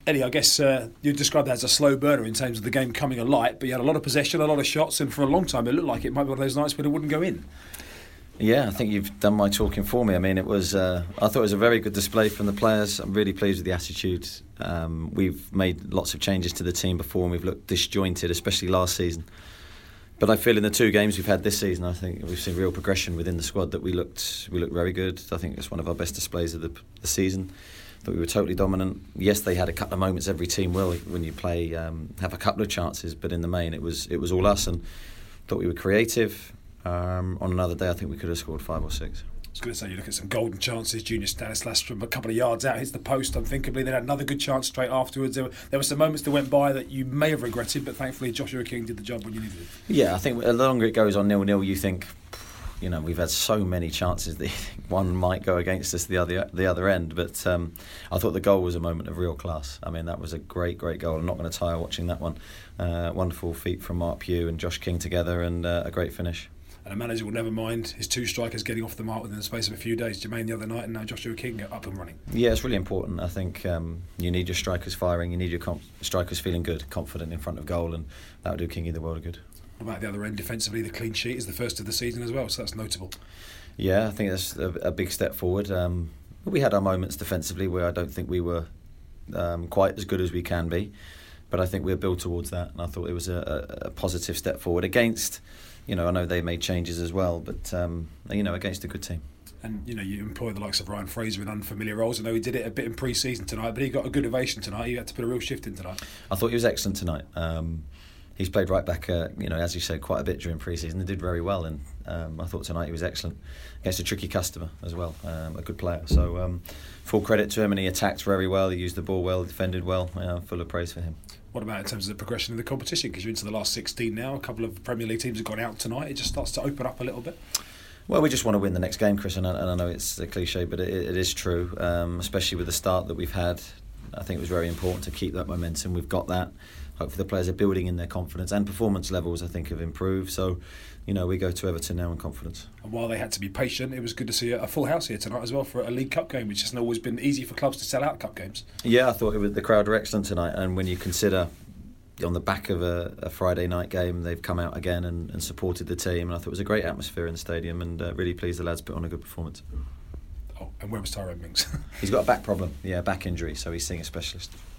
Eddie, I guess you described that as a slow burner in terms of the game coming alight, but you had a lot of possession, a lot of shots, and for a long time it looked like it might be one of those nights where it wouldn't go in. Yeah, I think you've done my talking for me. I mean, I thought it was a very good display from the players. I'm really pleased with the attitude. We've made lots of changes to the team before, and we've looked disjointed, especially last season. But I feel in the 2 games we've had this season, I think we've seen real progression within the squad. That we looked very good. I think it's one of our best displays of the season. That we were totally dominant. Yes, they had a couple of moments. Every team will when you play, have a couple of chances. But in the main, it was all us, and thought we were creative. On another day, I think we could have scored 5 or 6. I was going to say, you look at some golden chances. Junior Stanislas from a couple of yards out hits the post unthinkably. Then had another good chance straight afterwards. There were some moments that went by that you may have regretted, but thankfully Joshua King did the job when you needed it. Yeah, I think the longer it goes on 0-0, you think, we've had so many chances that one might go against us the other end. But I thought the goal was a moment of real class. I mean, that was a great goal. I'm not going to tire watching that one. Wonderful feat from Mark Pugh and Josh King together, and a great finish. And a manager will never mind his 2 strikers getting off the mark within the space of a few days. Jermaine the other night, and now Joshua King up and running. Yeah, it's really important. I think you need your strikers firing, you need your strikers feeling good, confident in front of goal, and that would do Kingy the world of good. What about the other end? Defensively, the clean sheet is the first of the season as well, so that's notable. Yeah, I think that's a big step forward. We had our moments defensively where I don't think we were quite as good as we can be, but I think we're built towards that, and I thought it was a positive step forward against. I know they made changes as well, but against a good team. And you employ the likes of Ryan Fraser in unfamiliar roles. I know he did it a bit in pre-season tonight, but he got a good ovation tonight. He had to put a real shift in tonight. I thought he was excellent tonight. He's played right back, as you said, quite a bit during pre-season. He did very well, and I thought tonight he was excellent against a tricky customer as well, a good player. So full credit to him, and he attacked very well. He used the ball well, defended well. Full of praise for him. What about in terms of the progression of the competition? Because you're into the last 16 now. A couple of Premier League teams have gone out tonight. It just starts to open up a little bit. Well, we just want to win the next game, Chris, and I know it's a cliche, but it is true, especially with the start that we've had. I think it was very important to keep that momentum. We've got that. Hopefully the players are building in their confidence, and performance levels, I think, have improved. So, we go to Everton now in confidence. And while they had to be patient, it was good to see a full house here tonight as well for a League Cup game, which hasn't always been easy for clubs to sell out cup games. Yeah, I thought the crowd were excellent tonight, and when you consider on the back of a Friday night game, they've come out again and supported the team, and I thought it was a great atmosphere in the stadium, and really pleased the lads put on a good performance. Oh, and where was Tyrone Mings? He's got a back problem, back injury, so he's seeing a specialist.